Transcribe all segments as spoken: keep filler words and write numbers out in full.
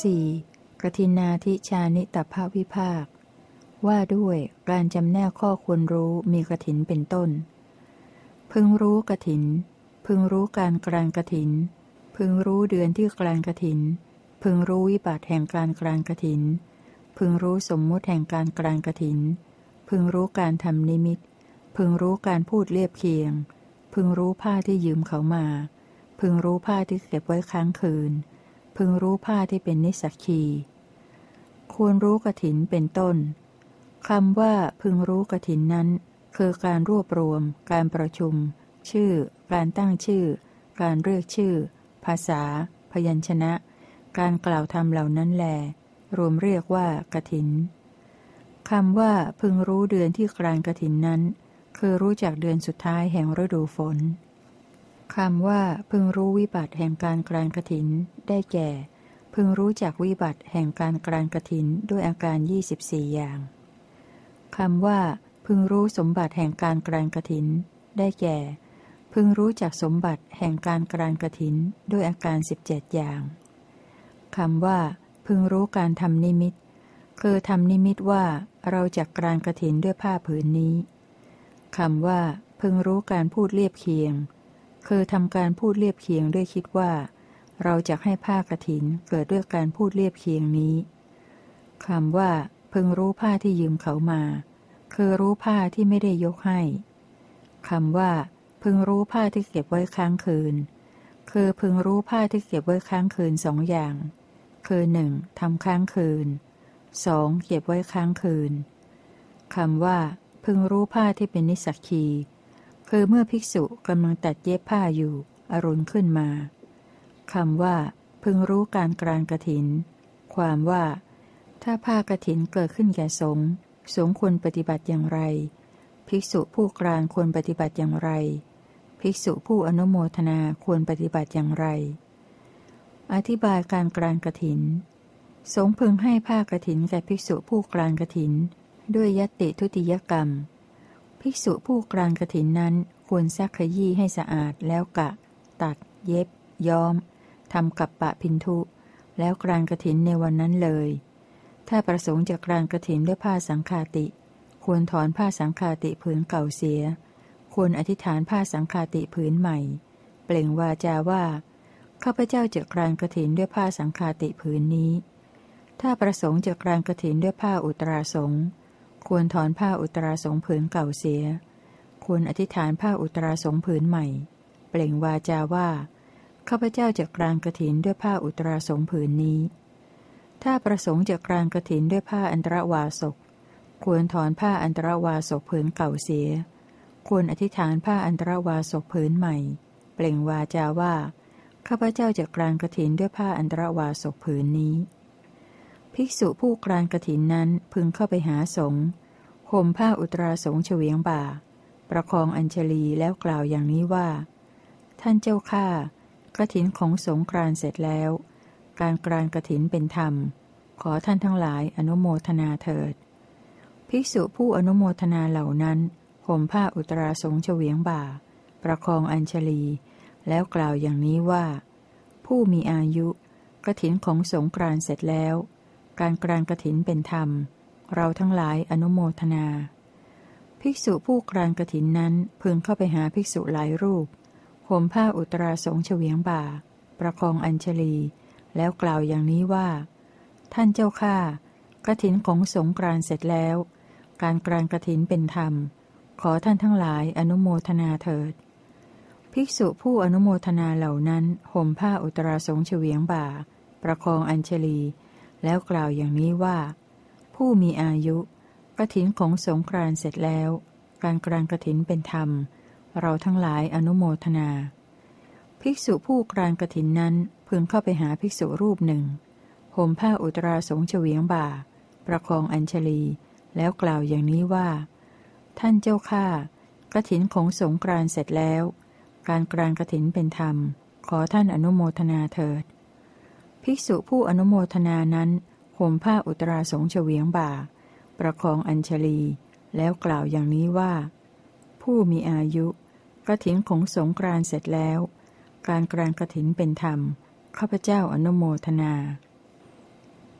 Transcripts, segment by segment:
สี่กฐินาธิชานิตภวิภาคว่าด้วยการจำแนกข้อควรรู้มีกฐินเป็นต้นพึงรู้กฐินพึงรู้การกลางกฐินพึงรู้เดือนที่กลางกฐินพึงรู้วิบัติแห่งการกลางกฐินพึงรู้สมมุติแห่งการกลางกฐินพึงรู้การทำนิมิตพึงรู้การพูดเลียบเคียงพึงรู้ผ้าที่ยืมเขามาพึงรู้ผ้าที่เก็บไว้ค้างคืนพึงรู้ผ้าที่เป็นนิสสักคีควรรู้กฐินเป็นต้นคำว่าพึงรู้กฐินนั้นคือการรวบรวมการประชุมชื่อการตั้งชื่อการเรียกชื่อภาษาพยัญชนะการกล่าวธรรมเหล่านั้นแลรวมเรียกว่ากฐินคำว่าพึงรู้เดือนที่กลางกฐินนั้นคือรู้จักเดือนสุดท้ายแห่งฤดูฝนคำว่าพึงรู้วิบัติแห่งการกลางกฐินได้แก่พึงรู้จักวิบัติแห่งการกลางกฐินด้วยอาการยี่สิบสี่อย่างคำว่าพึงรู้สมบัติแห่งการกลางกฐินได้แก่พึงรู้จักสมบัติแห่งการกลางกฐินด้วยอาการสิบเจ็ดอย่างคำว่าพึงรู้การทำนิมิตคือทำนิมิตว่าเราจักกลางกฐินด้วยผ้าผืนนี้คำว่าพึงรู้การพูดเลียบเคียงคือทำการพูดเลียบเคียงด้วยคิดว่าเราจะให้ผ้ากฐินเกิดด้วยการพูดเลียบเคียงนี้คำว่าพึงรู้ผ้าที่ยืมเขามาคือรู้ผ้าที่ไม่ได้ยกให้คำว่าพึงรู้ผ้าที่เก็บไว้ค้างคืนคือพึงรู้ผ้าที่เก็บไว้ค้างคืนสองอย่างคือหนึ่งทำค้างคืนสองเก็บไว้ค้างคืนคำว่าพึงรู้ผ้าที่เป็นนิสสักคีคือเมื่อภิกษุกำลังตัดเย็บผ้าอยู่อรุณขึ้นมาคำว่าพึงรู้การกลางกฐินความว่าถ้าผ้ากฐินเกิดขึ้นแก่สงฆ์สงฆ์ควรปฏิบัติอย่างไรภิกษุผู้กลางควรปฏิบัติอย่างไรภิกษุผู้อนุโมทนาควรปฏิบัติอย่างไรอธิบายการกลางกฐินสงฆ์พึงให้ผ้ากฐินแก่ภิกษุผู้กลางกฐินด้วยยัตติทุติยกรรมภิกษุผู้กลางกฐินนั้นควรซักขยี้ให้สะอาดแล้วกะตัดเย็บย้อมทำกัปปะพินทุแล้วกลางกฐินในวันนั้นเลยถ้าประสงค์จะกลางกฐินด้วยผ้าสังฆาติควรถอนผ้าสังฆาติผืนเก่าเสียควรอธิษฐานผ้าสังฆาติผืนใหม่เปล่งวาจาว่าข้าพเจ้าจะกลางกฐินด้วยผ้าสังฆาติผืนนี้ถ้าประสงค์จะกลางกฐินด้วยผ้าอุตราสงฆ์ควรถอนผ้าอุตราสงฆ์ผืนเก่าเสียควรอธิษฐานผ้าอุตราสงฆ์ผืนใหม่เปล่งวาจาว่าข้าพเจ้าจะกลางกฐินด้วยผ้าอุตราสงฆ์ผืนนี้ถ้าประสงค์จะกลางกฐินด้วยผ้าอันตรวาสกควรถอนผ้าอันตรวาสกผืนเก่าเสียควรอธิษฐานผ้าอันตรวาสกผืนใหม่เปล่งวาจาว่าข้าพเจ้าจะกลางกฐินด้วยผ้าอันตรวาสกผืนนี้ภิกษุผู้กลางกฐินนั้นพึงเข้าไปหาสงฆ์ห่มผ้าอุตราสงฆ์เฉวียงบ่าประคองอัญชลีแล้วกล่าวอย่างนี้ว่าท่านเจ้าข้ากฐินของสงฆ์กลางเสร็จแล้วการกลางกฐินเป็นธรรมขอท่านทั้งหลายอนุโมทนาเถิดภิกษุผู้อนุโมทนาเหล่านั้นห่มผ้าอุตราสงฆ์เฉวียงบ่าประคองอัญชลีแล้วกล่าวอย่างนี้ว่าผู้มีอายุกฐินของสงฆ์กลางเสร็จแล้วการกลางกฐินเป็นธรรมเราทั้งหลายอนุโมทนาภิกษุผู้กลางกฐินนั้นพึงเข้าไปหาภิกษุหลายรูปห่มผ้าอุตราสงฆ์เฉวียงบ่าประคองอัญชลีแล้วกล่าวอย่างนี้ว่าท่านเจ้าข้ากฐินของสงฆ์กลางเสร็จแล้วการกลางกฐินเป็นธรรมขอท่านทั้งหลายอนุโมทนาเถิดภิกษุผู้อนุโมทนาเหล่านั้นห่มผ้าอุตราสงฆ์เฉวียงบ่าประคองอัญชลีแล้วกล่าวอย่างนี้ว่าผู้มีอายุกฐินของสงฆ์กลางเสร็จแล้วการกลางกฐินเป็นธรรมเราทั้งหลายอนุโมทนาภิกษุผู้กลางกฐินนั้นพึงเข้าไปหาภิกษุรูปหนึ่งห่มผ้าอุตราสงฆ์เฉวียงบ่าประคองอัญชลีแล้วกล่าวอย่างนี้ว่าท่านเจ้าข้ากฐินของสงฆ์กลางเสร็จแล้วการกลางกฐินเป็นธรรมขอท่านอนุโมทนาเถิดภิกษุผู้อนุโมทนานั้นห่มผ้าอุตราสงฆ์เฉวียงบ่าประคองอัญชลีแล้วกล่าวอย่างนี้ว่าผู้มีอายุกฐินของสงฆ์กลางเสร็จแล้วการกลางกฐินเป็นธรรมข้าพเจ้าอนุโมทนา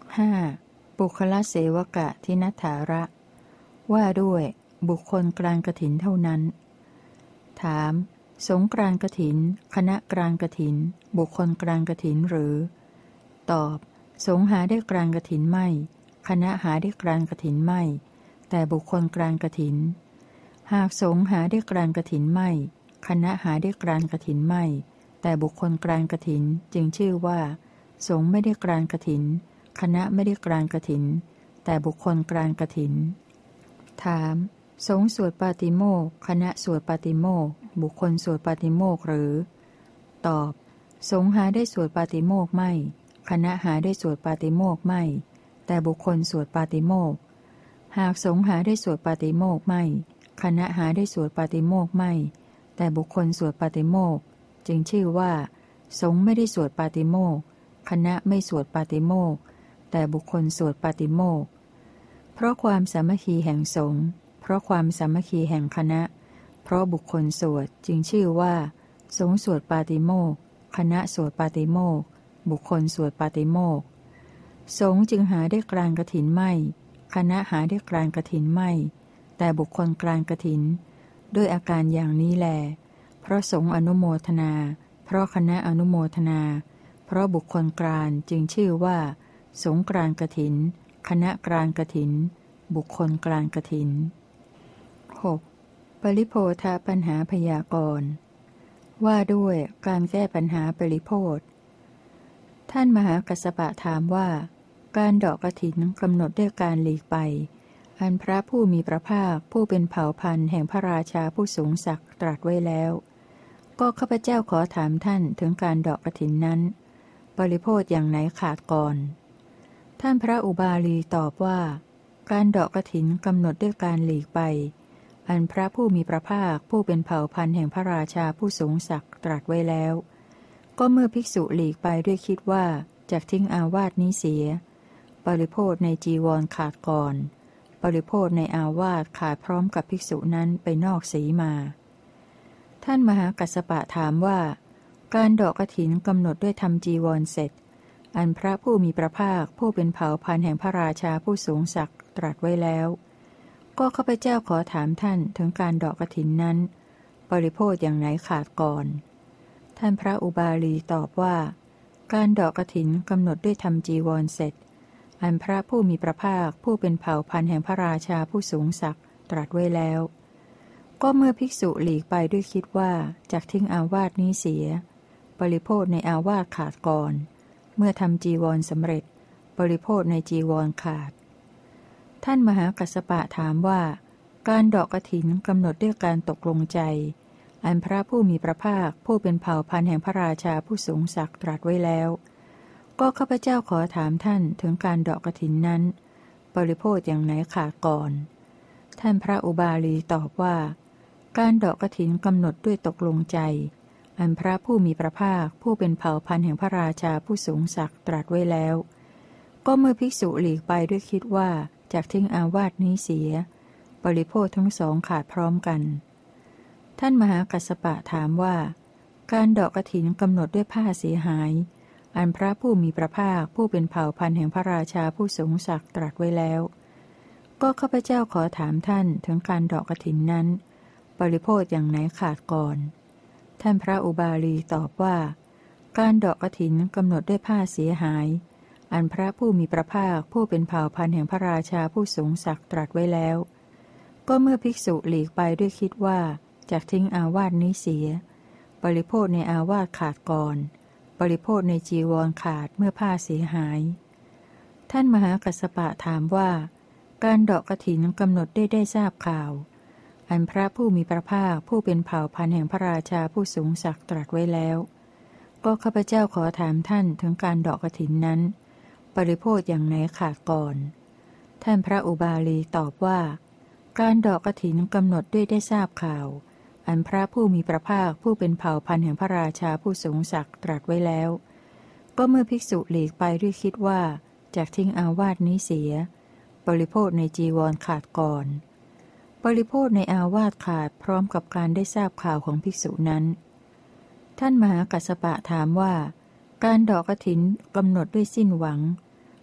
ห้าปุคละเสวกะทินัฏฐาระว่าด้วยบุคคลกรานกฐินเท่านั้นถามสงฆ์กรานกฐินคณะกรานกฐินบุคคลกรานกฐินหรือตอบสงฆ์หาได้กรานกฐินไม่คณะหาได้กรานกฐินไม่แต่บุคคลกรานกฐินหากสงฆ์หาได้กรานกฐินไม่คณะหาได้กรานกฐินไม่แต่บุคคลกรานกฐินจึงชื่อว่าสงฆ์ไม่ได้กรานกฐินคณะไม่ได้กรานกฐินแต่บุคคลกรานกฐินถามสงฆ์สวดปาติโมกข์คณะสวดปาติโมกข์บุคคลสวดปาติโมกข์หรือตอบสงฆ์หาได้สวดปาติโมกข์ไม่คณะหาได้สวดปาติโมกข์ไม่แต่บุคคลสวดปาติโมกข์หากสงฆ์หาได้สวดปาติโมกข์ไม่คณะหาได้สวดปาติโมกข์ไม่แต่บุคคลสวดปาติโมกข์จึงชื่อว่าสงฆ์ไม่ได้สวดปาติโมกข์คณะไม่สวดปาติโมกข์แต่บุคคลสวดปาติโมกข์เพราะความสามัคคีแห่งสงฆ์เพราะความสามัคคีแห่งคณะเพราะบุคคลสวดจึงชื่อว่าสงฆ์สวดปาติโมกข์คณะสวดปาติโมกข์บุคคลสวดปาติโมกข์สงฆ์จึงหาได้กรานกฐินไม่คณะหาได้กรานกฐินไม่แต่บุคคลกรานกฐินด้วยอาการอย่างนี้แลเพราะสงฆ์อนุโมทนาเพราะคณะอนุโมทนาเพราะบุคคลกรานจึงชื่อว่าสงฆ์กรานกฐินคณะกรานกฐินบุคคลกรานกฐิน หก. ปริโภทปัญหาพยากรณ์ว่าด้วยการแก้ปัญหาปริโภทท่านมหากัสสปะถามว่าการเดาะกฐินกำหนดด้วยการหลีกไปอันพระผู้มีพระภาคผู้เป็นเผ่าพันธุ์แห่งพระราชาผู้สูงศักดิ์ตรัสไว้แล้วก็ข้าพเจ้าขอถามท่านถึงการเดาะกฐินนั้นปริโภทอย่างไหนขาดก่อนท่านพระอุบาลีตอบว่าการเดาะกฐินกำหนดด้วยการหลีกไปอันพระผู้มีพระภาคผู้เป็นเผ่าพันธุ์แห่งพระราชาผู้สูงศักดิ์ตรัสไว้แล้วก็เมื่อภิกษุหลีกไปด้วยคิดว่าจากทิ้งอาวาสนี้เสียปริโภทในจีวรขาดก่อนปริโภทในอาวาสขาดพร้อมกับภิกษุนั้นไปนอกสีมาท่านมหากัสสปะถามว่าการเดาะกฐินกำหนดด้วยทำจีวรเสร็จอันพระผู้มีพระภาคผู้เป็นเผ่าพันธุ์แห่งพระราชาผู้สูงศักดิ์ตรัสไว้แล้วก็ข้าพเจ้าขอถามท่านถึงการเดาะกฐินนั้นปริโภทอย่างไหนขาดก่อนท่านพระอุบาลีตอบว่าการเดาะกฐินกำหนดด้วยทำจีวรเสร็จอันพระผู้มีพระภาคผู้เป็นเผ่าพันธุ์แห่งพระราชาผู้สูงศักดิ์ตรัสไว้แล้วก็เมื่อภิกษุหลีกไปด้วยคิดว่าจากทิ้งอาวาสนี้เสียปริโภทในอาวาสขาดก่อนเมื่อทำจีวรสำเร็จปริโภทในจีวรขาดท่านมหากัสสปะถามว่าการเดาะกฐินกำหนดด้วยการตกลงใจอันพระผู้มีพระภาคผู้เป็นเผ่าพันธุ์แห่งพระราชาผู้สูงศักดิ์ตรัสไว้แล้วก็ข้าพเจ้าขอถามท่านถึงการเดาะกฐินนั้นปริโภทอย่างไหนขาดก่อนท่านพระอุบาลีตอบว่าการเดาะกฐินกำหนดด้วยตกลงใจอันพระผู้มีพระภาคผู้เป็นเผ่าพันธุ์แห่งพระราชาผู้สูงศักดิ์ตรัสไว้แล้วก็เมื่อภิกษุหลีกไปด้วยคิดว่าจากทิ้งอาวาสนี้เสียปริโภททั้งสองขาดพร้อมกันท่านมหากัสสปะถามว่าการเดาะกฐินกำหนดด้วยผ้าเสียหายอันพระผู้มีพระภาคผู้เป็นเผ่าพันธุ์แห่งพระราชาผู้สูงศักดิ์ตรัสไว้แล้วก็ข้าพเจ้าขอถามท่านถึงการเดาะกฐินนั้นปริโภทอย่างไหนขาดก่อนท่านพระอุบาลีตอบว่าการเดาะกฐินกำหนดด้วยผ้าเสียหายอันพระผู้มีพระภาคผู้เป็นเผ่าพันธุ์แห่งพระราชาผู้สูงศักดิ์ตรัสไว้แล้วก็เมื่อภิกษุหลีกไปด้วยคิดว่าจากทิ้งอาวาสนี้เสียปริโภทในอาวาสขาดก่อนปริโภทในจีวรขาดเมื่อผ้าเสียหายท่านมหากัสสปะถามว่าการเดาะกฐินกำหนดได้ได้ทราบข่าวอันพระผู้มีพระภาคผู้เป็นเผ่าพันธุ์แห่งพระราชาผู้สูงศักดิ์ตรัสไว้แล้วก็ข้าพเจ้าขอถามท่านถึงการเดาะกฐินนั้นปริโภทอย่างไหนขาดก่อนท่านพระอุบาลีตอบว่าการเดาะกฐินกำหนดด้วยได้ทราบข่าวอันพระผู้มีพระภาคผู้เป็นเผ่าพันธุ์แห่งพระราชาผู้สูงศักดิ์ตรัสไว้แล้วก็เมื่อภิกษุหลีกไปด้วยคิดว่าจากทิ้งอาวาสนี้เสียปริโภทในจีวรขาดก่อนปริโภทในอาวาสขาดพร้อมกับการได้ทราบข่าวของภิกษุนั้นท่านมหากัสสปะถามว่าการเดาะกฐินกำหนดด้วยสิ้นหวัง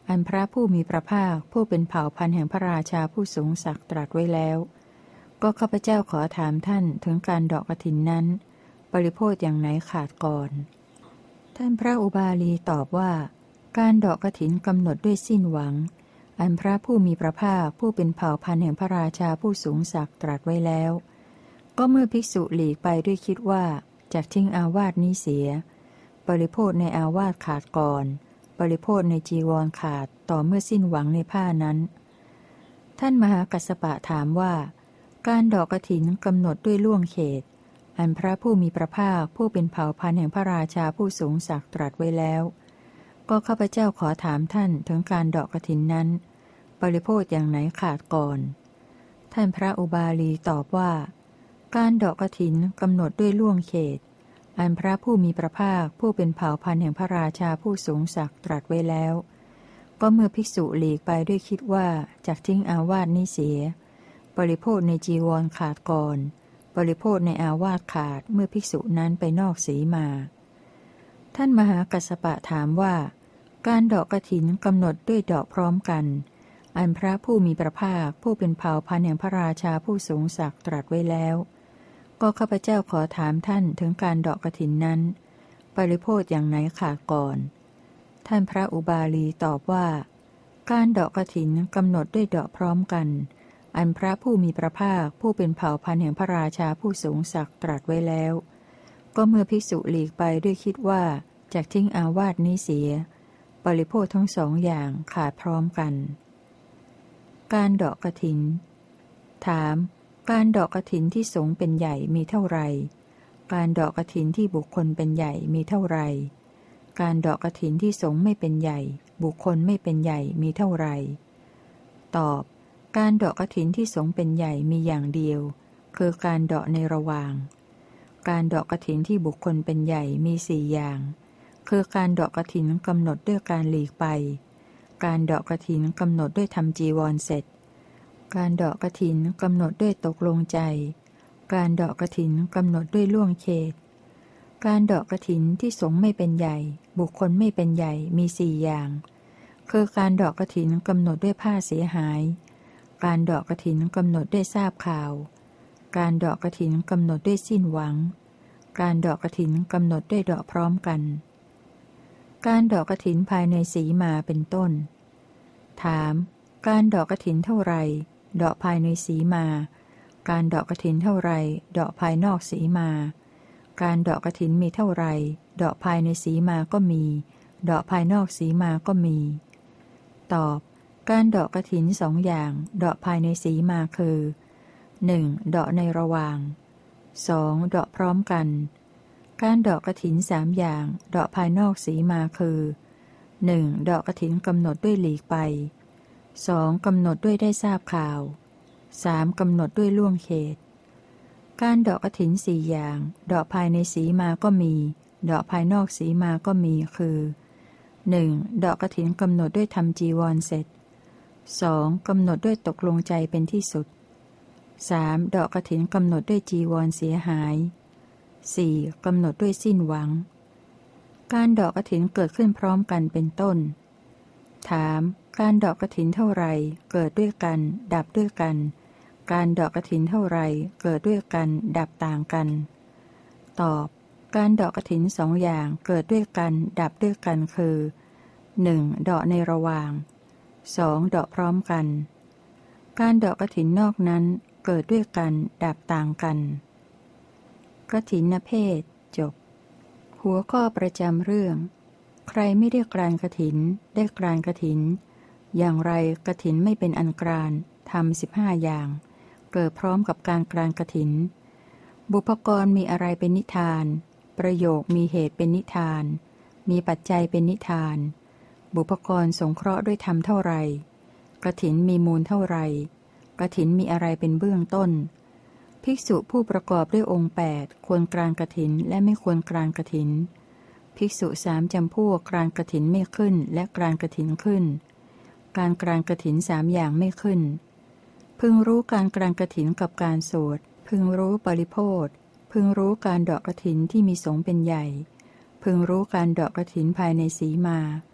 อันพระผู้มีพระภาคผู้เป็นเผ่าพันธุ์แห่งพระราชาผู้สูงศักดิ์ตรัสไว้แล้วก็ข้าพเจ้าขอถามท่านถึงการเดาะกฐินนั้นบริโภคอย่างไหนขาดก่อนท่านพระอุบาลีตอบว่าการเดาะกฐินกำหนดด้วยสิ้นหวังอันพระผู้มีพระภาคผู้เป็นเผ่าพันธุ์แห่งพระราชาผู้สูงศักดิ์ตรัสไว้แล้วก็เมื่อภิกษุหลีกไปด้วยคิดว่าจากทิ้งอาวาสนี้เสียบริโภคในอาวาสขาดก่อนบริโภคในจีวรขาดต่อเมื่อสิ้นหวังในผ้านั้นท่านมหากัสสปะถามว่าการเดาะกฐินกำหนดด้วยล่วงเขตอันพระผู้มีพระภาคผู้เป็นเผ่าพันธุ์แห่งพระราชาผู้สูงศักดิ์ตรัสไว้แล้วก็ข้าพเจ้าขอถามท่านถึงการเดาะกฐินนั้นบริโภคอย่างไหนขาดก่อนท่านพระอุบาลีตอบว่าการเดาะกฐินกำหนดด้วยล่วงเขตอันพระผู้มีพระภาคผู้เป็นเผ่าพันธุ์แห่งพระราชาผู้สูงศักดิ์ตรัสไว้แล้วก็เมื่อภิกษุหลีกไปด้วยคิดว่าจากทิ้งอาวาสนี้เสียบริโภคในจีวรขาดก่อนบริโภคในอาวาสขาดเมื่อภิกษุนั้นไปนอกสีมาท่านมหากัสสปะถามว่าการเดาะกฐินกำหนดด้วยเดาะพร้อมกันอันพระผู้มีพระภาคผู้เป็นเผ่าพันธุ์แห่งพระราชาผู้สูงศักดิ์ตรัสไว้แล้วก็ข้าพเจ้าขอถามท่านถึงการเดาะกฐินนั้นบริโภคอย่างไหนขาดก่อนท่านพระอุบาลีตอบว่าการเดาะกฐินกำหนดด้วยเดาะพร้อมกันอันพระผู้มีพระภาคผู้เป็นเผ่าพันธุ์แห่งพระราชาผู้สูงศักดิ์ตรัสไว้แล้วก็เมื่อภิกษุหลีกไปด้วยคิดว่าจากทิ้งอาวาสนี้เสียบริโภคทั้งสองอย่างขาดพร้อมกันการเดาะกฐินถามการเดาะกฐินที่สงฆ์เป็นใหญ่มีเท่าไรการเดาะกฐินที่บุคคลเป็นใหญ่มีเท่าไรการเดาะกฐินที่สงฆ์ไม่เป็นใหญ่บุคคลไม่เป็นใหญ่มีเท่าไรตอบการเดาะกฐินที่สงฆ์เป็นใหญ่มีอย่างเดียวคือการเดาะในระหว่างการเดาะกฐินที่บุคคลเป็นใหญ่มีสี่อย่างคือการเดาะกฐินกำหนดด้วยการหลีกไปการเดาะกฐินกำหนดด้วยทำจีวรเสร็จการเดาะกฐินกำหนดด้วยตกลงใจการเดาะกฐินกำหนดด้วยล่วงเขตการเดาะกฐินที่สงฆ์ไม่เป็นใหญ่บุคคลไม่เป็นใหญ่มีสี่อย่างคือการเดาะกฐินกำหนดด้วยผ้าเสียหายการเดาะกฐินกำหนดด้วยทราบข่าวการเดาะกฐินกำหนดด้วยสิ้นหวังการเดาะกฐินกำหนดด้วยเดาะพร้อมกันการเดาะกฐินภายในสีมาเป็นต้นถามการเดาะกฐินเท่าไรเดาะภายในสีมาการเดาะกฐินเท่าไรเดาะภายนอกสีมาการเดาะกฐินมีเท่าไรเดาะภายในสีมาก็มีเดาะภายนอกสีมาก็มีตอบการเดาะกฐินสองอย่างเดาะภายในสีมาคือหนึ่งเดาะในระหว่างสองเดาะพร้อมกันการเดาะกฐินสามอย่างเดาะภายนอกสีมาคือหนึ่งเดาะกฐินกำหนดด้วยหลีกไปสองกำหนดด้วยได้ทราบข่าวสามกำหนดด้วยล่วงเขตการเดาะกฐินสี่อย่างเดาะภายในสีมาก็มีเดาะภายนอกสีมาก็มีคือหนึ่งเดาะกฐินกำหนดด้วยทำจีวรเสร็จสองกำหนดด้วยตกลงใจเป็นที่สุดสามเดาะกฐินกำหนดด้วยจีวรเสียหายสี่กำหนดด้วยสิ้นหวังการเดาะกฐินเกิดขึ้นพร้อมกันเป็นต้นถามการเดาะกฐินเท่าไรเกิดด้วยกันดับด้วยกันการเดาะกฐินเท่าไรเกิดด้วยกันดับต่างกันตอบการเดาะกฐินสองอย่างเกิดด้วยกันดับด้วยกันคือหนึ่งเดาะในระหว่างสองเดาะพร้อมกันการเดาะกฐินนอกนั้นเกิดด้วยกันดับต่างกันกฐินเพศจบหัวข้อประจำเรื่องใครไม่ได้กรานกฐินได้กรานกฐินอย่างไรกฐินไม่เป็นอันกรานทำสิบห้าอย่างเกิดพร้อมกับการกรานกฐินบุพกรมีอะไรเป็นนิทานประโยคมีเหตุเป็นนิทานมีปัจจัยเป็นนิทานบุพกรสงเคราะห์ด้วยธรรมเท่าไรกฐินมีมูลเท่าไรกฐินมีอะไรเป็นเบื้องต้นภิกษุผู้ประกอบด้วยองค์แปดควรกรานกฐินและไม่ควรกรานกฐินภิกษุสามจำพวกกรานกฐินไม่ขึ้นและกรานกฐินขึ้นการกรานกฐินสามอย่างไม่ขึ้นพึงรู้การกรานกฐินกับการสวดพึงรู้ปริโภทพึงรู้การเดาะกฐินที่มีสงฆ์เป็นใหญ่พึงรู้การเดาะกฐินภายในสีมา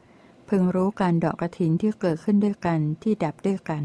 พึงรู้การดอกกฐินที่เกิดขึ้นด้วยกันที่ดับด้วยกัน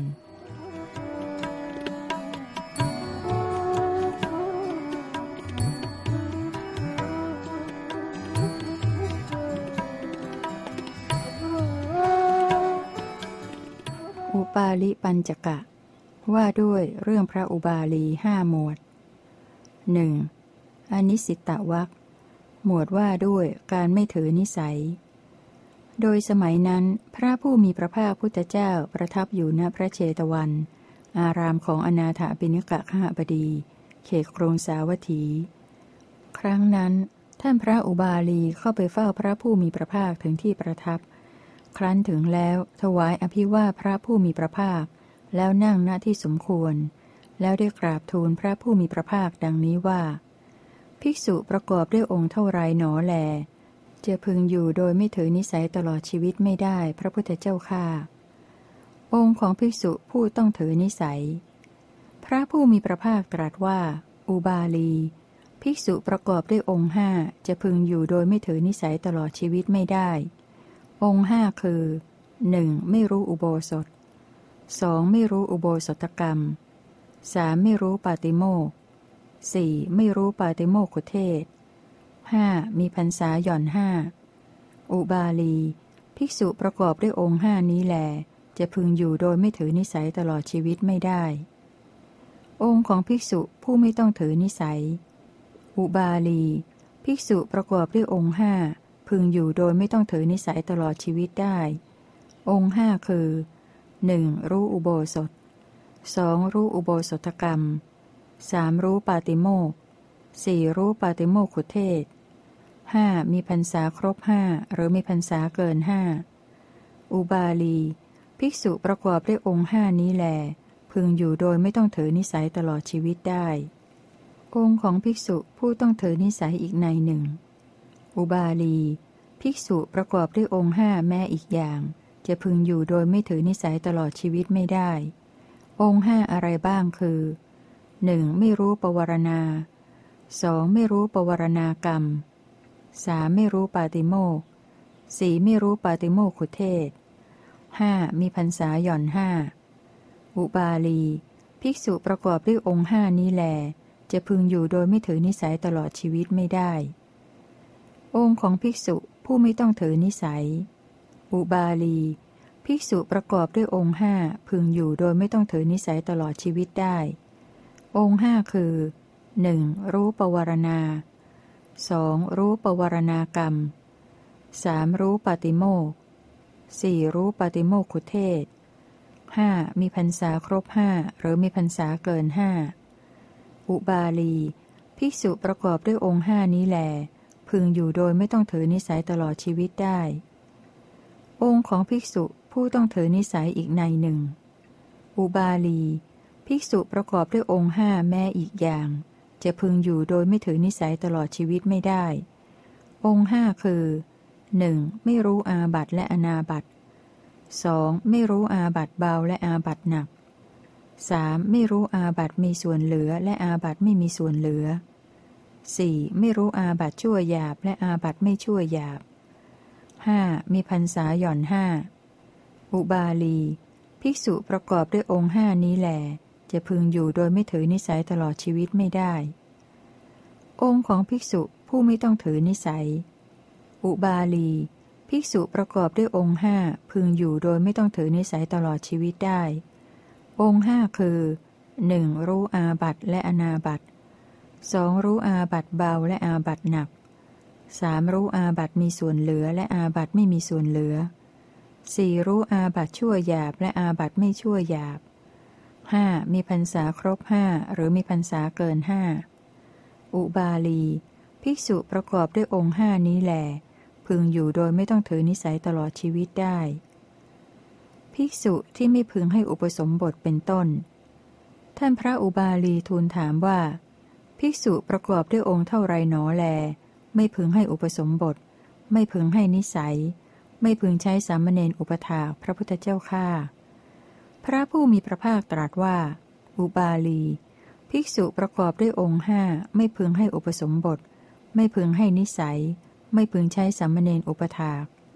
อุปาลิปัญจกะว่าด้วยเรื่องพระอุบาลีห้าหมวดหนึ่งอนิสิตวรรคหมวดว่าด้วยการไม่ถือนิสัยโดยสมัยนั้นพระผู้มีพระภาคพุทธเจ้าประทับอยู่ณพระเชตวันอารามของอนาถปิณกขหบดีเขตกรุงสาวัตถี ครั้งนั้นท่านพระอุบาลีเข้าไปเฝ้าพระผู้มีพระภาคถึงที่ประทับครั้นถึงแล้วถวายอภิวาทพระผู้มีพระภาคแล้วนั่งณที่สมควรแล้วได้กราบทูลพระผู้มีพระภาคดังนี้ว่าภิกษุประกอบด้วยองค์เท่าไรหนอแลจะพึงอยู่โดยไม่ถือนิสัยตลอดชีวิตไม่ได้พระพุทธเจ้าข้าองค์ของภิกษุผู้ต้องถือนิสัยพระผู้มีพระภาคตรัสว่าอุบาลีภิกษุประกอบด้วยองค์ห้าจะพึงอยู่โดยไม่ถือนิสัยตลอดชีวิตไม่ได้องค์ห้าคือ หนึ่ง. ไม่รู้อุโบสถ สอง. ไม่รู้อุโบสถกรรม สาม. ไม่รู้ปาติโมกข์ สี่. ไม่รู้ปาติโมกขุเทศ ห้า. มีพรรษาหย่อนห้าอุบาลีภิกษุประกอบด้วยองค์ห้านี้แลจะพึงอยู่โดยไม่ถือนิสัยตลอดชีวิตไม่ได้องค์ของภิกษุผู้ไม่ต้องถือนิสัยอุบาลีภิกษุประกอบด้วยองค์ห้าพึงอยู่โดยไม่ต้องถือนิสัยตลอดชีวิตได้องค์ห้าคือ หนึ่ง. รู้อุโบสถ สอง. รู้อุโบสถกรรม สาม. รู้ปาติโมกข์ สี่. รู้ปาติโมกขุเทศ ห้า. มีพรรษาครบห้าหรือมีพรรษาเกินห้าอุบาลีภิกษุประกอบด้วยองค์ห้านี้แลพึงอยู่โดยไม่ต้องถือนิสัยตลอดชีวิตได้องค์ของภิกษุผู้ต้องถือนิสัยอีกในหนึ่งอุบาลีภิกษุประกอบด้วยองค์ห้าแม้อีกอย่างจะพึงอยู่โดยไม่ถือนิสัยตลอดชีวิตไม่ได้องค์ห้าอะไรบ้างคือ หนึ่ง. ไม่รู้ปวารณา สอง. ไม่รู้ปวารณากรรม สาม. ไม่รู้ปาติโมกข์ สี่. ไม่รู้ปาติโมกขุเทศ ห้า. มีพรรษาหย่อนห้าอุบาลีภิกษุประกอบด้วยองค์ห้านี้แลจะพึงอยู่โดยไม่ถือนิสัยตลอดชีวิตไม่ได้องค์ของภิกษุผู้ไม่ต้องถือนิสัยอุบาลีภิกษุประกอบด้วยองค์ห้าพึงอยู่โดยไม่ต้องถือนิสัยตลอดชีวิตได้องค์ห้าคือ หนึ่ง. รู้ปวารณา สอง. รู้ปวารณากรรม สาม. รู้ปาติโมกข์ สี่. รู้ปาติโมกขุเทศ ห้า. มีพรรษาครบห้าหรือมีพรรษาเกินห้าอุบาลีภิกษุประกอบด้วยองค์ห้านี้แลพึงอยู่โดยไม่ต้องถือนิสัยตลอดชีวิตได้องค์ของภิกษุผู้ต้องถือนิสัยอีกในหนึ่งอุบาลีภิกษุประกอบด้วยองค์ห้าแม้อีกอย่างจะพึงอยู่โดยไม่ถือนิสัยตลอดชีวิตไม่ได้องค์ห้าคือ หนึ่ง. ไม่รู้อาบัติและอนาบัติ สอง. ไม่รู้อาบัติเบาและอาบัติหนัก สาม. ไม่รู้อาบัติมีส่วนเหลือและอาบัติไม่มีส่วนเหลือ สี่. ไม่รู้อาบัติชั่วหยาบและอาบัติไม่ชั่วหยาบ ห้า. มีพรรษาหย่อนห้าอุบาลีภิกษุประกอบด้วยองค์ห้านี้แลจะพึงอยู่โดยไม่ถือนิสัยตลอดชีวิตไม่ได้องค์ของภิกษุผู้ไม่ต้องถือนิสัยอุบาลีภิกษุประกอบด้วยองค์ห้าพึงอยู่โดยไม่ต้องถือนิสัยตลอดชีวิตได้องค์ห้าคือ หนึ่ง. รู้อาบัติและอนาบัติ สอง. รู้อาบัติเบาและอาบัติหนัก สาม. รู้อาบัติมีส่วนเหลือและอาบัติไม่มีส่วนเหลือ สี่. รู้อาบัติชั่วหยาบและอาบัติไม่ชั่วหยาบ ห้า. มีพรรษาครบห้าหรือมีพรรษาเกินห้าอุบาลีภิกษุประกอบด้วยองค์ห้านี้แลพึงอยู่โดยไม่ต้องถือนิสัยตลอดชีวิตได้ภิกษุที่ไม่พึงให้อุปสมบทเป็นต้นท่านพระอุบาลีทูลถามว่าภิกษุประกอบด้วยองค์เท่าไรหนอแลไม่พึงให้อุปสมบทไม่พึงให้นิสัยไม่พึงใช้สามเณรอุปถากพระพุทธเจ้าข้าพระผู้มีพระภาคตรัสว่าอุบาลีภิกษุประกอบด้วยองค์ห้าไม่พึงให้อุปสมบทไม่พึงให้นิสัยไม่พึงใช้สามเณรอุปถาก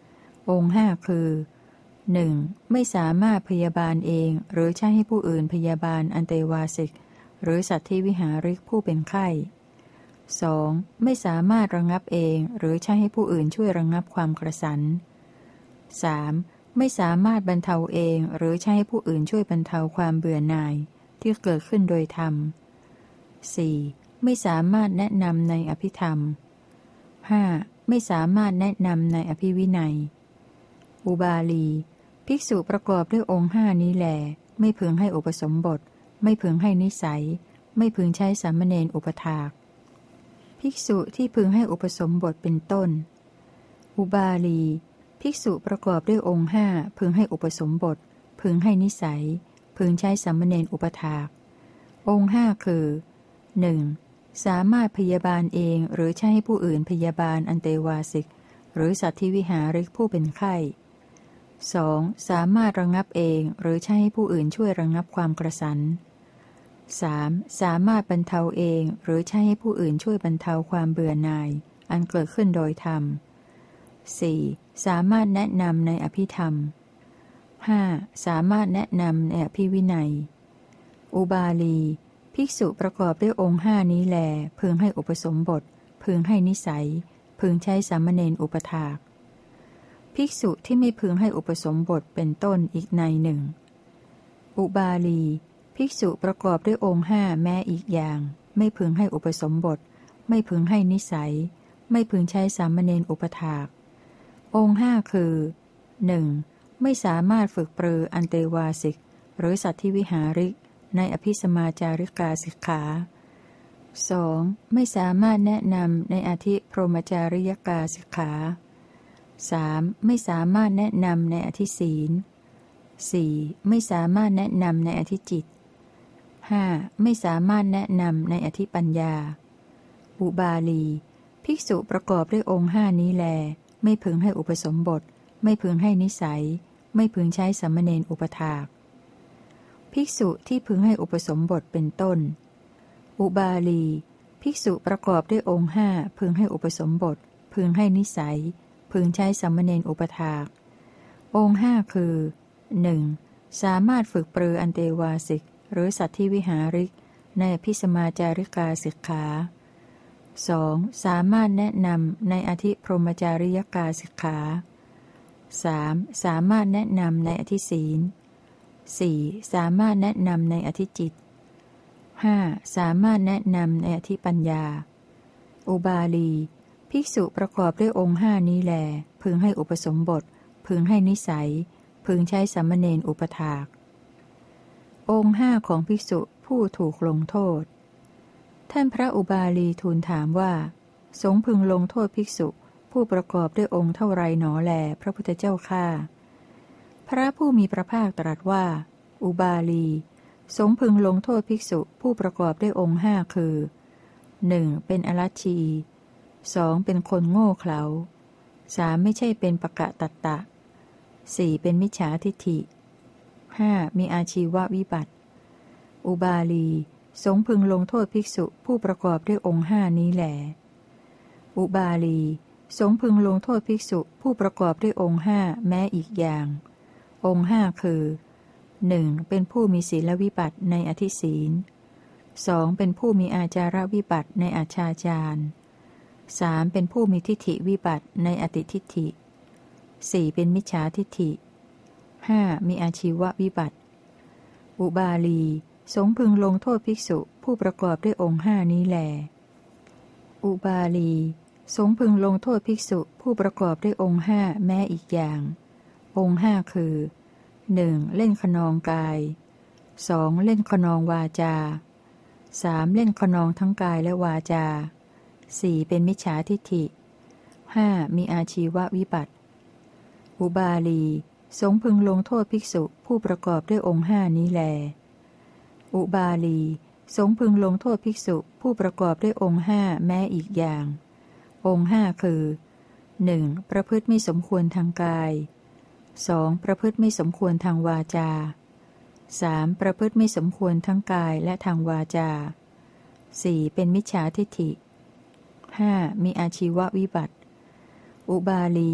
องค์ห้าคือ หนึ่ง. ไม่สามารถพยาบาลเองหรือใช้ให้ผู้อื่นพยาบาลอันเตวาสิกหรือสัตว์ที่วิหาริกผู้เป็นไข้ สอง. ไม่สามารถระงับเองหรือใช้ให้ผู้อื่นช่วยระงับความกระสัน สาม. ไม่สามารถบรรเทาเองหรือใช้ให้ผู้อื่นช่วยบรรเทาความเบื่อหน่ายที่เกิดขึ้นโดยธรรม สี่. ไม่สามารถแนะนำในอภิธรรม ห้า. ไม่สามารถแนะนำในอภิวินัย อุบาลีภิกษุประกอบด้วยองค์ห้านี้แลไม่พึงให้อุปสมบทไม่พึงให้นิสัยไม่พึงใช้สามเณรอุปถาก ภิกษุที่พึงให้อุปสมบทเป็นต้น อุบาลีภิกษุประกอบด้วยองค์ห้าพึงให้อุปสมบทพึงให้นิสัยพึงใช้สามเณรอุปถาก องค์ห้าคือ หนึ่ง. สามารถพยาบาลเองหรือใช้ให้ผู้อื่นพยาบาลอันเตวาสิกหรือสัตว์ที่วิหาริกผู้เป็นไข้ สอง. สามารถระงับเองหรือใช้ให้ผู้อื่นช่วยระงับความกระสัน สาม. สามารถบรรเทาเองหรือใช้ให้ผู้อื่นช่วยบรรเทาความเบื่อหน่ายอันเกิดขึ้นโดยธรรม สี่. สามารถแนะนำในอภิธรรม ห้า. สามารถแนะนำในอภิวินัย อุบาลีภิกษุประกอบด้วยองค์ห้านี้แลพึงให้อุปสมบทพึงให้นิสัยพึงใช้สามเณรอุปถาก ภิกษุที่ไม่พึงให้อุปสมบทเป็นต้นอีกในหนึ่ง อุบาลีภิกษุประกอบด้วยองค์ห้าแม้อีกอย่างไม่พึงให้อุปสมบทไม่พึงให้นิสัยไม่พึงใช้สามเณรอุปถาก องค์ห้าคือ หนึ่ง. ไม่สามารถฝึกปรืออันเตวาสิกหรือสัตว์ที่วิหาริกในอภิสมาจาริกาสิกขา สอง. ไม่สามารถแนะนำในอธิพรหมจาริยกาสิกขา สาม. ไม่สามารถแนะนำในอธิศีล สี่. ไม่สามารถแนะนำในอธิจิต ห้า. ไม่สามารถแนะนำในอธิปัญญา อุบาลีภิกษุประกอบด้วยองค์ห้านี้แลไม่พึงให้อุปสมบทไม่พึงให้นิสัยไม่พึงใช้สามเณรอุปถาก ภิกษุที่พึงให้อุปสมบทเป็นต้น อุบาลีภิกษุประกอบด้วยองค์ห้าพึงให้อุปสมบทพึงให้นิสัยพึงใช้สามเณรอุปถาก องค์ห้าคือ หนึ่ง. สามารถฝึกปรืออันเตวาสิกหรือสัตว์ที่วิหาริกในอภิสมาจาริกาสิกขา สอง. สามารถแนะนำในอธิพรหมจาริยกาสิกขา สาม. สามารถแนะนำในอธิศีล สี่. สามารถแนะนำในอธิจิต ห้า. สามารถแนะนำในอธิปัญญา อุบาลีภิกษุประกอบด้วยองค์ห้านี้แลพึงให้อุปสมบทพึงให้นิสัยพึงใช้สามเณรอุปถาก องค์ห้าของภิกษุผู้ถูกลงโทษ ท่านพระอุบาลีทูลถามว่าสงฆ์พึงลงโทษภิกษุผู้ประกอบด้วยองค์เท่าไรหนอแลพระพุทธเจ้าข้าพระผู้มีพระภาคตรัสว่าอุบาลีสงฆ์พึงลงโทษภิกษุผู้ประกอบด้วยองค์ห้าคือ หนึ่ง. เป็นอรัชชี สอง. เป็นคนโง่เขลา สาม. ไม่ใช่เป็นปกะตัตตะ สี่. เป็นมิจฉาทิฏฐิ ห้า. มีอาชีววิบัติ อุบาลีสงฆ์พึงลงโทษภิกษุผู้ประกอบด้วยองค์ห้านี้แหลอุบาลีสงฆ์พึงลงโทษภิกษุผู้ประกอบด้วยองค์ห้าแม้อีกอย่าง องค์ห้าคือ หนึ่ง. เป็นผู้มีศีลวิบัติในอธิศีล สอง. เป็นผู้มีอาจารวิบัติในอาชาจาร สาม. เป็นผู้มีทิฏฐิวิบัติในอติทิฏฐิ สี่. เป็นมิจฉาทิฏฐิ ห้า. มีอาชีววิบัติ อุบาลีสงฆ์พึงลงโทษภิกษุผู้ประกอบด้วยองค์ห้านี้แลอุบาลีสงฆ์พึงลงโทษภิกษุผู้ประกอบด้วยองค์ห้าแม้อีกอย่าง องค์ห้าคือ หนึ่ง. เล่นขนองกาย สอง. เล่นขนองวาจา สาม. เล่นขนองทั้งกายและวาจา สี่. เป็นมิจฉาทิฏฐิ ห้า. มีอาชีววิบัติ อุบาลีสงฆ์พึงลงโทษภิกษุผู้ประกอบด้วยองค์ห้านี้แลอุบาลีสงฆ์พึงลงโทษภิกษุผู้ประกอบด้วยองค์ห้าแม้อีกอย่าง องค์ห้าคือ หนึ่ง. ประพฤติไม่สมควรทางกาย สอง. ประพฤติไม่สมควรทางวาจา สาม. ประพฤติไม่สมควรทั้งกายและทางวาจา สี่. เป็นมิจฉาทิฏฐิ ห้า. มีอาชีววิบัติ อุบาลี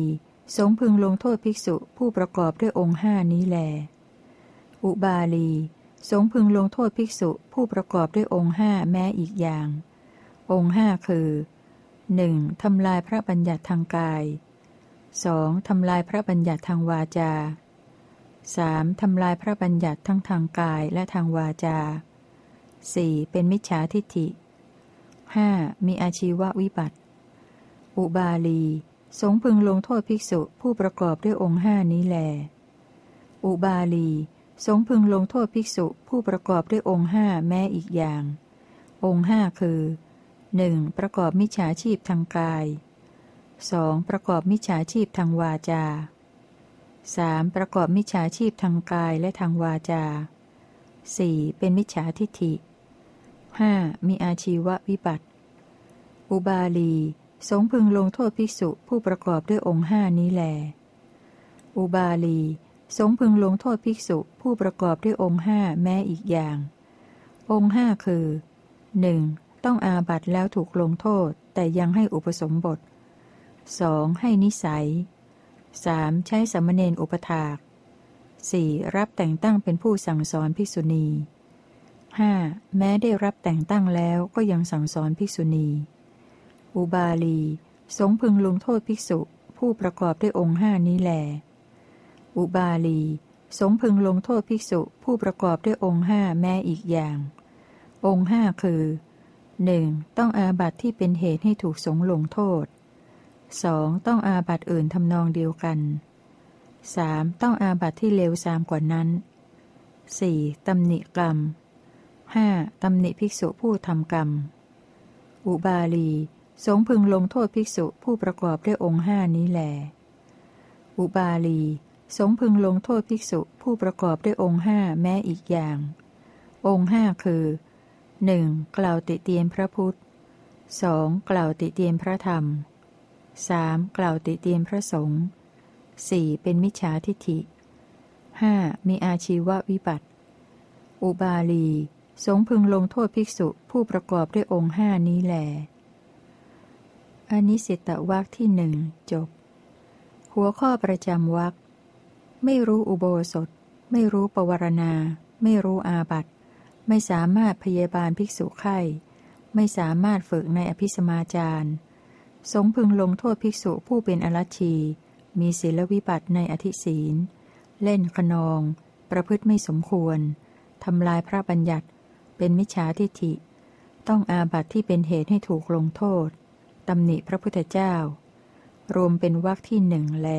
สงฆ์พึงลงโทษภิกษุผู้ประกอบด้วยองค์ห้านี้แลอุบาลีสงฆ์พึงลงโทษภิกษุผู้ประกอบด้วยองค์ห้าแม้อีกอย่าง องค์ห้าคือ หนึ่ง. ทำลายพระบัญญัติทางกาย สอง. ทำลายพระบัญญัติทางวาจา สาม. ทำลายพระบัญญัติทั้งทางกายและทางวาจา สี่. เป็นมิจฉาทิฏฐิ ห้า. มีอาชีววิบัติ อุบาลีสงฆ์พึงลงโทษภิกษุผู้ประกอบด้วยองค์ห้านี้แลอุบาลีสงฆ์พึงลงโทษภิกษุผู้ประกอบด้วยองค์ห้าแม้อีกอย่าง องค์ห้าคือ หนึ่ง. ประกอบมิจฉาชีพทางกาย สอง. ประกอบมิจฉาชีพทางวาจา สาม. ประกอบมิจฉาชีพทางกายและทางวาจา สี่. เป็นมิจฉาทิฏฐิ ห้า. มีอาชีววิบัติ อุบาลีสงฆ์พึงลงโทษภิกษุผู้ประกอบด้วยองค์ห้านี้แลอุบาลีสงฆ์พึงลงโทษภิกษุผู้ประกอบด้วยองค์ห้าแม้อีกอย่าง องค์ห้าคือ หนึ่ง. ต้องอาบัติแล้วถูกลงโทษแต่ยังให้อุปสมบท สอง. ให้นิสัย สาม. ใช้สามเณรอุปถาก สี่. รับแต่งตั้งเป็นผู้สั่งสอนภิกษุณี ห้า. แม้ได้รับแต่งตั้งแล้วก็ยังสั่งสอนภิกษุณีอุบาลีสงฆ์พึงลงโทษภิกษุผู้ประกอบด้วยองค์ห้านี้แลอุบาลีสงฆ์พึงลงโทษภิกษุผู้ประกอบด้วยองค์ห้าแม้อีกอย่าง องค์ห้าคือ หนึ่ง. ต้องอาบัติที่เป็นเหตุให้ถูกสงฆ์ลงโทษ สอง. ต้องอาบัติอื่นทำนองเดียวกัน สาม. ต้องอาบัติที่เลวทรามกว่านั้น สี่. ตำหนิกรรม ห้า. ตำหนิภิกษุผู้ทำกรรมอุบาลีสงฆ์พึงลงโทษภิกษุผู้ประกอบด้วยองค์ห้านี้แลอุบาลีสงฆ์พึงลงโทษภิกษุผู้ประกอบด้วยองค์ห้าแม้อีกอย่าง องค์ห้าคือ หนึ่ง. กล่าวติเตียนพระพุทธ สอง. กล่าวติเตียนพระธรรม สาม. กล่าวติเตียนพระสงฆ์ สี่. เป็นมิจฉาทิฏฐิ ห้า. มีอาชีววิบัติอุบาลีสงฆ์พึงลงโทษภิกษุผู้ประกอบด้วยองค์ห้านี้แลอนิสิตวรรคที่หนึ่งจบหัวข้อประจำวรรคไม่รู้อุโบสถไม่รู้ปวารณาไม่รู้อาบัติไม่สามารถพยาบาลภิกษุไข้ไม่สามารถฝึกในอภิสมาจารสงฆ์พึงลงโทษภิกษุผู้เป็นอรัชชีมีศีลวิบัติในอธิศีลเล่นขนองประพฤติไม่สมควรทำลายพระบัญญัติเป็นมิจฉาทิฏฐิต้องอาบัติที่เป็นเหตุให้ถูกลงโทษตำหนิพระพุทธเจ้ารวมเป็นวรรคที่หนึ่งแล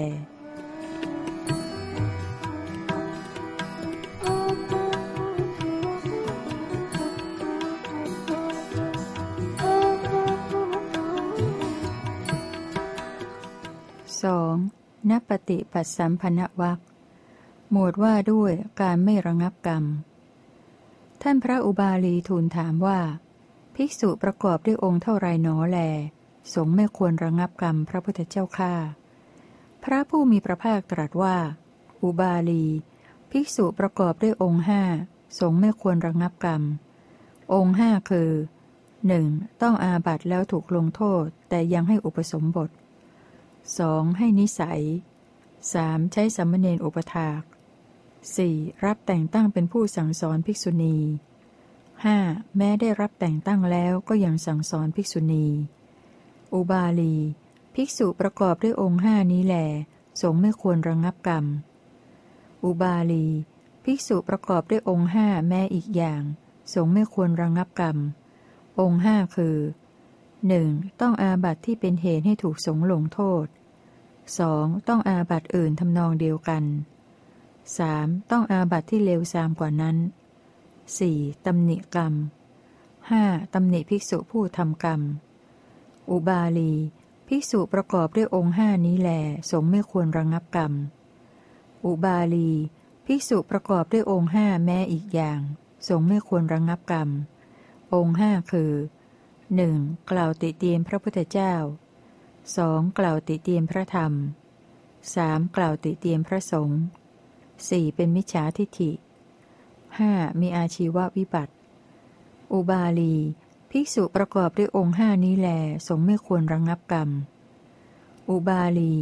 สองณปฏิปัสสัมภนวรรคหมวดว่าด้วยการไม่ระงับกรรมท่านพระอุบาลีทูลถามว่าภิกษุประกอบด้วยองค์เท่าไรหนอแลสงฆ์ไม่ควรระงับกรรมพระพุทธเจ้าข้าพระผู้มีพระภาคตรัสว่าอุบาลีภิกษุประกอบด้วยองค์ห้าสงฆ์ไม่ควรระงับกรรมองค์ห้าคือ หนึ่ง. ต้องอาบัติแล้วถูกลงโทษแต่ยังให้อุปสมบท สอง. ให้นิสัย สาม. ใช้สามเณรอุปถาก สี่. รับแต่งตั้งเป็นผู้สั่งสอนภิกษุณี ห้า. แม้ได้รับแต่งตั้งแล้วก็ยังสั่งสอนภิกษุณีอุบาลีภิกษุประกอบด้วยองค์ห้านี้แลสงฆ์ไม่ควรระงับกรรมอุบาลีภิกษุประกอบด้วยองค์ห้าแม้อีกอย่างสงฆ์ไม่ควรระงับกรรมองค์ห้าคือ หนึ่ง. ต้องอาบัติที่เป็นเหตุให้ถูกสงฆ์ลงโทษ สอง. ต้องอาบัติอื่นทำนองเดียวกัน สาม. ต้องอาบัติที่เลวทรามกว่านั้น สี่. ตำหนิกรรม ห้า. ตำหนิภิกษุผู้ทำกรรมอุบาลีภิกษุประกอบด้วยองค์ห้านี้แลสงฆ์ไม่ควรระงับกรรมอุบาลีภิกษุประกอบด้วยองค์ห้าแม้อีกอย่างสงฆ์ไม่ควรระงับกรรมองค์ห้าคือ หนึ่ง. กล่าวติเตียนพระพุทธเจ้า สอง. กล่าวติเตียนพระธรรม สาม. กล่าวติเตียนพระสงฆ์ สี่. เป็นมิจฉาทิฏฐิ ห้า. มีอาชีววิบัติอุบาลีภิกษุประกอบด้วยองค์ห้านี้แลสงฆ์ไม่ควรระงับกรรมอุบาลี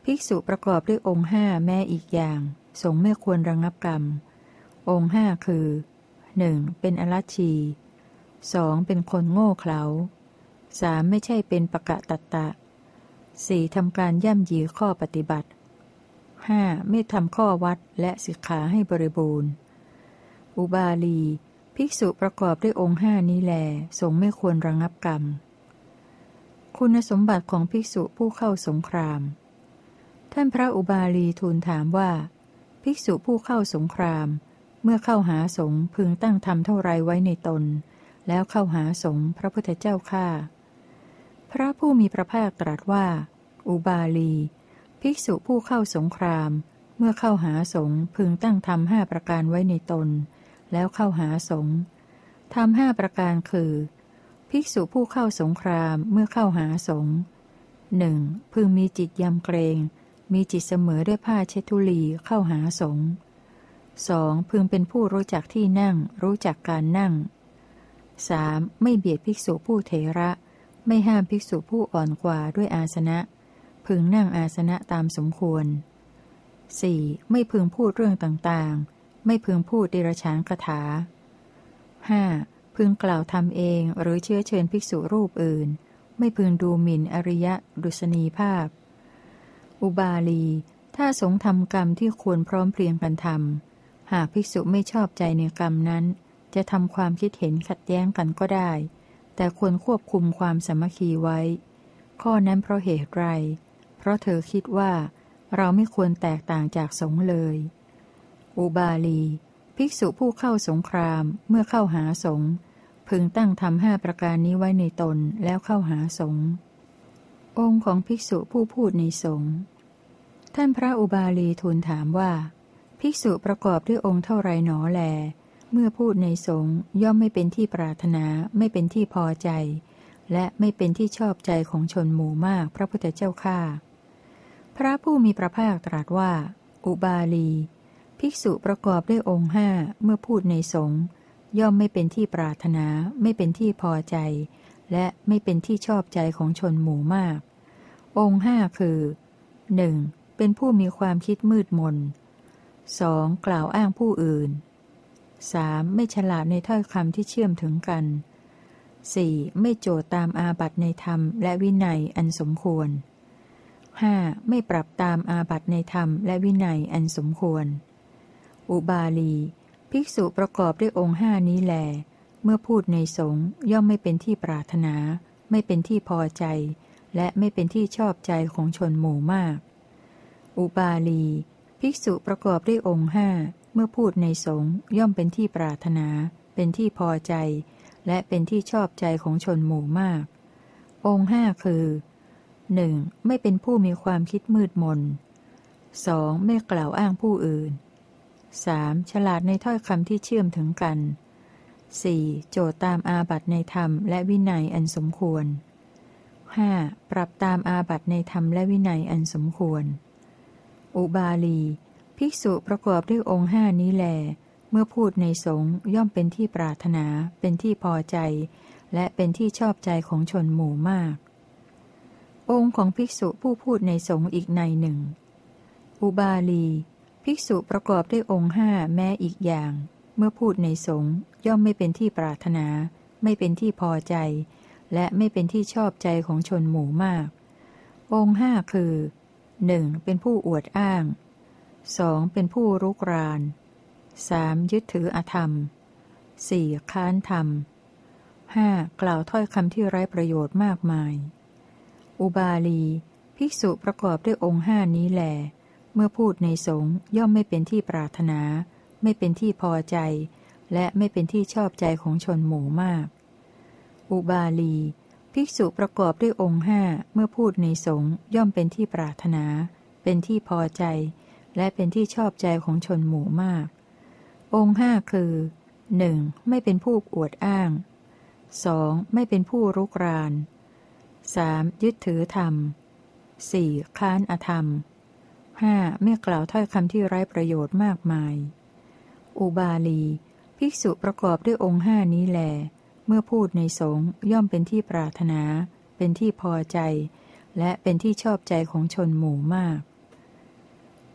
ภิกษุประกอบด้วยองค์ห้าแม้อีกอย่างสงฆ์ไม่ควรระงับกรรมองค์ห้าคือ หนึ่ง. เป็นอรัชชี สอง. เป็นคนโง่เขลา สาม. ไม่ใช่เป็นปกะตัตตะ สี่. ทำการย่ำยีข้อปฏิบัติ ห้า. ไม่ทำข้อวัดและสิกขาให้บริบูรณ์อุบาลีภิกษุประกอบด้วยองค์ห้านี้แลสงฆ์ไม่ควรระงับกรรมคุณสมบัติของภิกษุผู้เข้าสงครามท่านพระอุบาลีทูลถามว่าภิกษุผู้เข้าสงครามเมื่อเข้าหาสงฆ์พึงตั้งธรรมเท่าไรไว้ในตนแล้วเข้าหาสงฆ์พระพุทธเจ้าข้าพระผู้มีพระภาคตรัสว่าอุบาลีภิกษุผู้เข้าสงครามเมื่อเข้าหาสงฆ์พึงตั้งธรรมห้าประการไว้ในตนแล้วเข้าหาสงฆ์ธรรมห้าประการคือภิกษุผู้เข้าสงครามเมื่อเข้าหาสงฆ์หนึ่งพึงมีจิตยำเกรงมีจิตเสมอด้วยผ้าเช็ดธุลีเข้าหาสงฆ์สองพึงเป็นผู้รู้จักที่นั่งรู้จักการนั่งสามไม่เบียดภิกษุผู้เถระไม่ห้ามภิกษุผู้อ่อนกว่าด้วยอาสนะพึงนั่งอาสนะตามสมควรสี่ไม่พึงพูดเรื่องต่างๆไม่พึงพูดเดรัจฉานคาถาห้าพึงกล่าวทำเองหรือเชื้อเชิญภิกษุรูปอื่นไม่พึงดูหมิ่นอริยดุษณีภาพอุบาลีถ้าสงฆ์ทำกรรมที่ควรพร้อมเพรียงกันทำหากภิกษุไม่ชอบใจในกรรมนั้นจะทำความคิดเห็นขัดแย้งกันก็ได้แต่ควรควบคุมความสามัคคีไว้ข้อนั้นเพราะเหตุไรเพราะเธอคิดว่าเราไม่ควรแตกต่างจากสงฆ์เลยอุบาลีภิกษุผู้เข้าสงครามเมื่อเข้าหาสงฆ์พึงตั้งธรรมห้าประการนี้ไว้ในตนแล้วเข้าหาสงฆ์องค์ของภิกษุผู้พูดในสงฆ์ท่านพระอุบาลีทูลถามว่าภิกษุประกอบด้วยองค์เท่าไรหนอแลเมื่อพูดในสงฆ์ย่อมไม่เป็นที่ปรารถนาไม่เป็นที่พอใจและไม่เป็นที่ชอบใจของชนหมู่มากพระพุทธเจ้าข้าพระผู้มีพระภาคตรัสว่าอุบาลีภิกษุประกอบด้วยองค์ห้าเมื่อพูดในสงฆ์ย่อมไม่เป็นที่ปรารถนาไม่เป็นที่พอใจและไม่เป็นที่ชอบใจของชนหมู่มากองค์ห้าคือ หนึ่ง. เป็นผู้มีความคิดมืดมน สอง. กล่าวอ้างผู้อื่น สาม. ไม่ฉลาดในถ้อยคำที่เชื่อมถึงกัน สี่. ไม่โจทย์ตามอาบัติในธรรมและวินัยอันสมควร ห้า. ไม่ปรับตามอาบัติในธรรมและวินัยอันสมควรอุบาลีภิกษุประกอบด้วยองค์ห้านี้แลเมื่อพูดในสงฆ์ย่อมไม่เป็นที่ปรารถนาไม่เป็นที่พอใจและไม่เป็นที่ชอบใจของชนหมู่มากอุบาลีภิกษุประกอบด้วยองค์ห้าเมื่อพูดในสงฆ์ย่อมเป็นที่ปรารถนาเป็นที่พอใจและเป็นที่ชอบใจของชนหมู่มากองค์ห้าคือ หนึ่ง. ไม่เป็นผู้มีความคิดมืดมน สอง. ไม่กล่าวอ้างผู้อื่น สาม. ฉลาดในถ้อยคำที่เชื่อมถึงกัน สี่. โจทย์ตามอาบัติในธรรมและวินัยอันสมควร ห้า. ปรับตามอาบัติในธรรมและวินัยอันสมควรอุบาลีภิกษุประกอบด้วยองค์ห้านี้แลเมื่อพูดในสงฆ์ย่อมเป็นที่ปรารถนาเป็นที่พอใจและเป็นที่ชอบใจของชนหมู่มากองค์ของภิกษุผู้พูดในสงฆ์อีกในหนึ่งอุบาลีภิกษุประกอบด้วยองค์ห้าแม้อีกอย่างเมื่อพูดในสงฆ์ย่อมไม่เป็นที่ปรารถนาไม่เป็นที่พอใจและไม่เป็นที่ชอบใจของชนหมู่มากองค์ห้าคือ หนึ่ง. เป็นผู้อวดอ้าง สอง. เป็นผู้รุกราน สาม. ยึดถืออธรรม สี่. ค้านธรรม ห้า. กล่าวถ้อยคำที่ไร้ประโยชน์มากมายอุบาลีภิกษุประกอบด้วยองค์ห้านี้แลเมื่อพูดในสงฆ์ย่อมไม่เป็นที่ปรารถนาไม่เป็นที่พอใจและไม่เป็นที่ชอบใจของชนหมู่มากอุบาลีภิกษุประกอบด้วยองค์ห้าเมื่อพูดในสงฆ์ย่อมเป็นที่ปรารถนาเป็นที่พอใจและเป็นที่ชอบใจของชนหมู่มากองค์ห้าคือ หนึ่ง. ไม่เป็นผู้อวดอ้าง สอง. ไม่เป็นผู้รุกราน สาม. ยึดถือธรรม สี่. ค้านอธรรม ห้า. ไม่กล่าวถ้อยคำที่ไร้ประโยชน์มากมายอุบาลีภิกษุประกอบด้วยองค์ห้านี้แลเมื่อพูดในสงฆ์ย่อมเป็นที่ปรารถนาเป็นที่พอใจและเป็นที่ชอบใจของชนหมู่มาก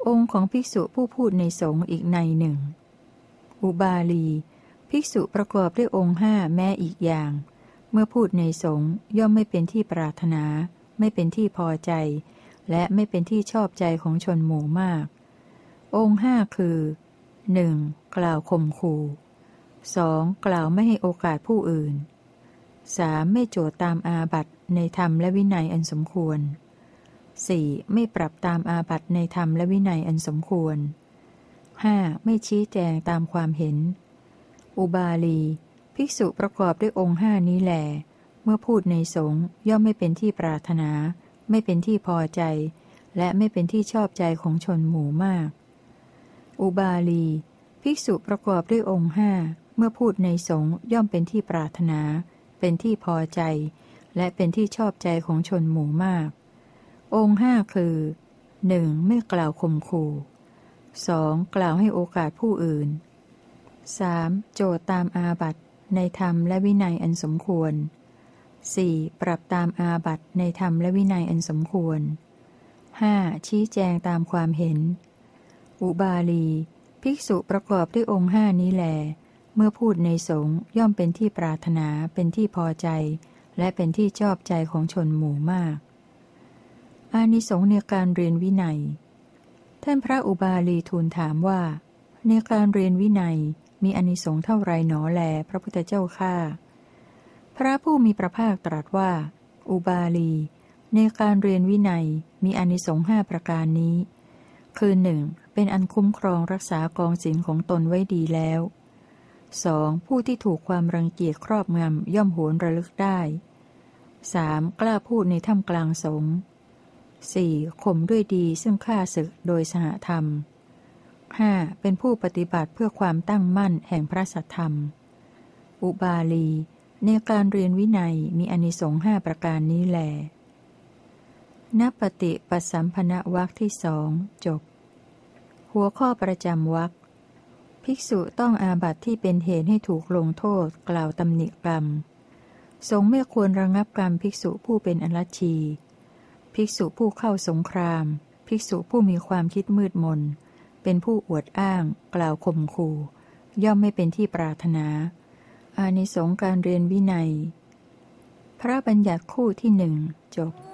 องค์ของภิกษุผู้พูดในสงฆ์อีกในหนึ่งอุบาลีภิกษุประกอบด้วยองค์ห้าแม้อีกอย่างเมื่อพูดในสงฆ์ย่อมไม่เป็นที่ปรารถนาไม่เป็นที่พอใจและไม่เป็นที่ชอบใจของชนหมู่มากองค์ห้าคือ หนึ่ง. กล่าวข่มขู่ สอง. กล่าวไม่ให้โอกาสผู้อื่น สาม. ไม่โจทย์ตามอาบัติในธรรมและวินัยอันสมควร สี่. ไม่ปรับตามอาบัติในธรรมและวินัยอันสมควร ห้า. ไม่ชี้แจงตามความเห็นอุบาลีภิกษุประกอบด้วยองค์ห้านี้แลเมื่อพูดในสงฆ์ย่อมไม่เป็นที่ปรารถนาไม่เป็นที่พอใจและไม่เป็นที่ชอบใจของชนหมู่มากอุบาลีภิกษุประกอบด้วยองค์ห้าเมื่อพูดในสงฆ์ย่อมเป็นที่ปรารถนาเป็นที่พอใจและเป็นที่ชอบใจของชนหมู่มากองค์ห้าคือ หนึ่ง. ไม่กล่าวข่มขู่ สอง. กล่าวให้โอกาสผู้อื่น สาม. โจทย์ตามอาบัติในธรรมและวินัยอันสมควร สี่. ปรับตามอาบัติในธรรมและวินัยอันสมควร ห้า. ชี้แจงตามความเห็นอุบาลีภิกษุประกอบด้วยองค์ห้านี้แลเมื่อพูดในสงฆ์ย่อมเป็นที่ปรารถนาเป็นที่พอใจและเป็นที่ชอบใจของชนหมู่มากอานิสงส์ในการเรียนวินัยท่านพระอุบาลีทูลถามว่าในการเรียนวินัยมีอานิสงส์เท่าไรหนอแลพระพุทธเจ้าข้าพระผู้มีพระภาคตรัสว่าอุบาลีในการเรียนวินัยมีอานิสงส์ห้าประการนี้คือหนึ่งเป็นอันคุ้มครองรักษากองศีลของตนไว้ดีแล้ว สอง. ผู้ที่ถูกความรังเกียจครอบงำย่อมหวนระลึกได้ สาม. กล้าพูดในถ้ำกลางสงฆ์ สี่. ข่มด้วยดีซึ่งฆ่าศึกโดยสหธรรม ห้า. เป็นผู้ปฏิบัติเพื่อความตั้งมั่นแห่งพระสัทธรรมอุบาลีในการเรียนวินัยมีอานิสงส์ห้าประการนี้แลณปฏิปัสสัมภนวรรคที่สองจบหัวข้อประจำวรรคภิกษุต้องอาบัติที่เป็นเหตุให้ถูกลงโทษกล่าวตำหนิกรรมสงฆ์ไม่ควรระงับกรรมภิกษุผู้เป็นอรัชชีภิกษุผู้เข้าสงครามภิกษุผู้มีความคิดมืดมนเป็นผู้อวดอ้างกล่าวข่มขู่ย่อมไม่เป็นที่ปรารถนาอานิสงส์การเรียนวินัยพระบัญญัติคู่ที่หนึ่งจบ